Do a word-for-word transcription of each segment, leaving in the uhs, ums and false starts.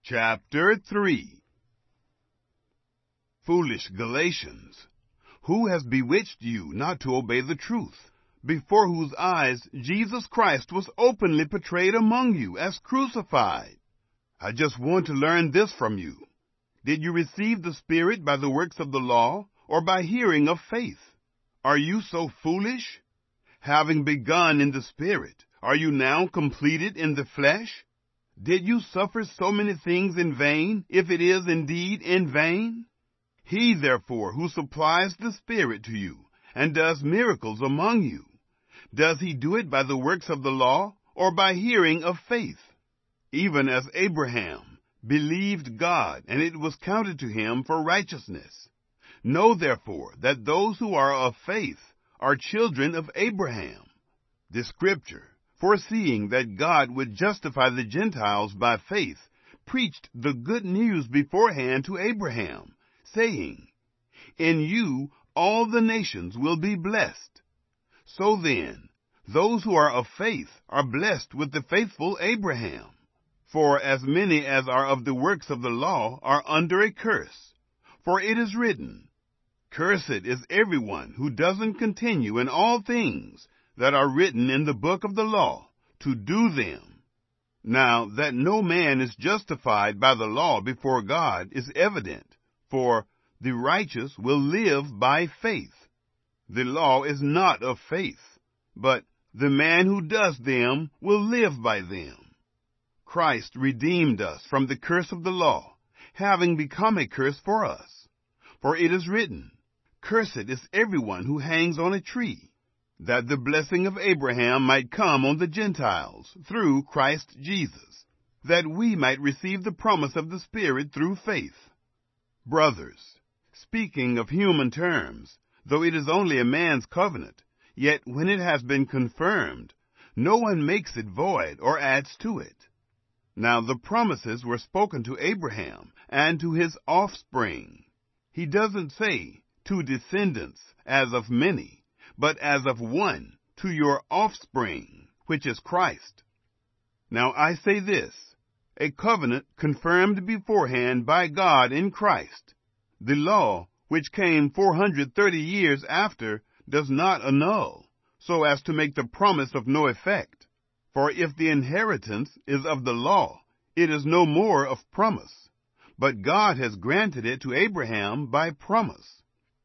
Chapter three. Foolish Galatians, who has bewitched you not to obey the truth, before whose eyes Jesus Christ was openly portrayed among you as crucified? I just want to learn this from you. Did you receive the Spirit by the works of the law, or by hearing of faith? Are you so foolish? Having begun in the Spirit, are you now completed in the flesh? Did you suffer so many things in vain, if it is indeed in vain? He, therefore, who supplies the Spirit to you, and does miracles among you, does he do it by the works of the law, or by hearing of faith? Even as Abraham believed God, and it was counted to him for righteousness. Know, therefore, that those who are of faith are children of Abraham. The Scripture, foreseeing that God would justify the Gentiles by faith, preached the good news beforehand to Abraham, saying, "In you all the nations will be blessed." So then, those who are of faith are blessed with the faithful Abraham. For as many as are of the works of the law are under a curse. For it is written, "Cursed is everyone who doesn't continue in all things that are written in the book of the law, to do them." Now that no man is justified by the law before God is evident, for the righteous will live by faith. The law is not of faith, but the man who does them will live by them. Christ redeemed us from the curse of the law, having become a curse for us. For it is written, "Cursed is everyone who hangs on a tree," that the blessing of Abraham might come on the Gentiles through Christ Jesus, that we might receive the promise of the Spirit through faith. Brothers, speaking of human terms, though it is only a man's covenant, yet when it has been confirmed, no one makes it void or adds to it. Now the promises were spoken to Abraham and to his offspring. He doesn't say, "to descendants as of many," but as of one, "to your offspring," which is Christ. Now I say this, a covenant confirmed beforehand by God in Christ. The law, which came four hundred thirty years after, does not annul, so as to make the promise of no effect. For if the inheritance is of the law, it is no more of promise, but God has granted it to Abraham by promise.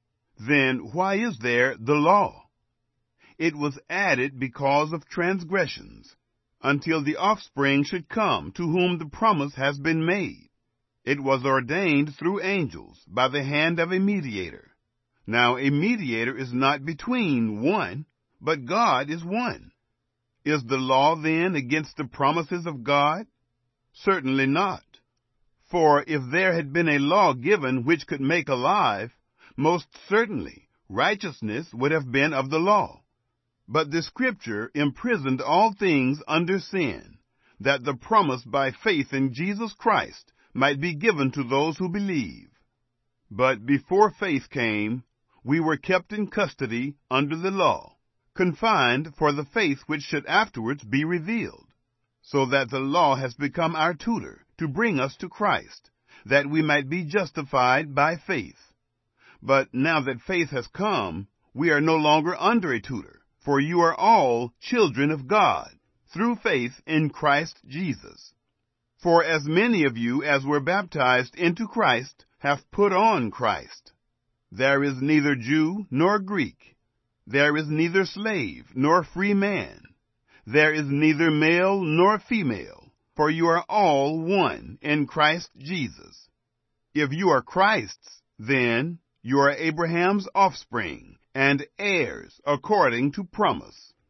Then why is there the law? It was added because of transgressions, until the offspring should come to whom the promise has been made. It was ordained through angels by the hand of a mediator. Now a mediator is not between one, but God is one. Is the law then against the promises of God? Certainly not. For if there had been a law given which could make alive, most certainly righteousness would have been of the law. But the Scripture imprisoned all things under sin, that the promise by faith in Jesus Christ might be given to those who believe. But before faith came, we were kept in custody under the law, confined for the faith which should afterwards be revealed, so that the law has become our tutor to bring us to Christ, that we might be justified by faith. But now that faith has come, we are no longer under a tutor, for you are all children of God, through faith in Christ Jesus. For as many of you as were baptized into Christ have put on Christ. There is neither Jew nor Greek. There is neither slave nor free man. There is neither male nor female, for you are all one in Christ Jesus. If you are Christ's, then you are Abraham's offspring and heirs according to promise.